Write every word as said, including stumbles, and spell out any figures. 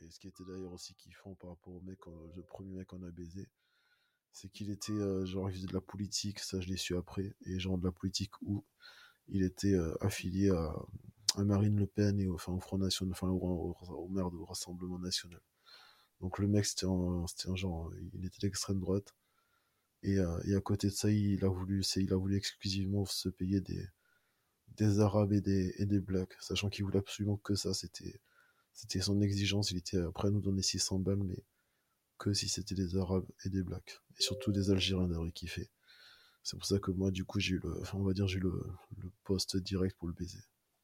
Et ce qui était d'ailleurs aussi kiffant par rapport au mec, euh, le premier mec qu'on a baisé, c'est qu'il était, euh, genre, il faisait de la politique, ça je l'ai su après, et genre de la politique où il était euh, affilié à, à Marine Le Pen et au, enfin, au Front National, enfin au, au, au maire du Rassemblement National. Donc le mec, c'était un, c'était un genre, il était d'extrême droite, et, euh, et à côté de ça, il a voulu, c'est, il a voulu exclusivement se payer des, des Arabes et des, et des Blacks, sachant qu'il voulait absolument que ça, c'était, c'était son exigence, il était prêt à nous donner six cents balles, mais que si c'était des Arabes et des Blacks. Et surtout des Algériens d'ailleurs, il kiffait. C'est pour ça que moi, du coup, j'ai eu le, enfin, on va dire, j'ai eu le, le poste direct pour le baiser.